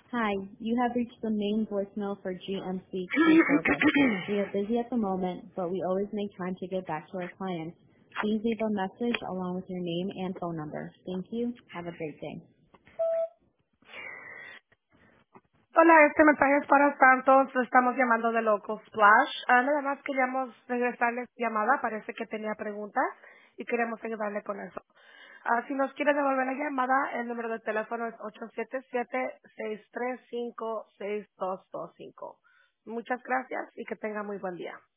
Hi, you have reached the main voicemail for GMC Tree Service. We are busy at the moment, but we always make time to get back to our clients. Please leave a message along with your name and phone number. Thank you. Have a great day. Hola, este mensaje es para Santos. Estamos llamando de Local Splash. Nada más queríamos regresarle su llamada. Parece que tenía preguntas y queremos ayudarle con eso. Si nos quiere devolver la llamada, el número de teléfono es 877-635-6225. Muchas gracias y que tenga muy buen día.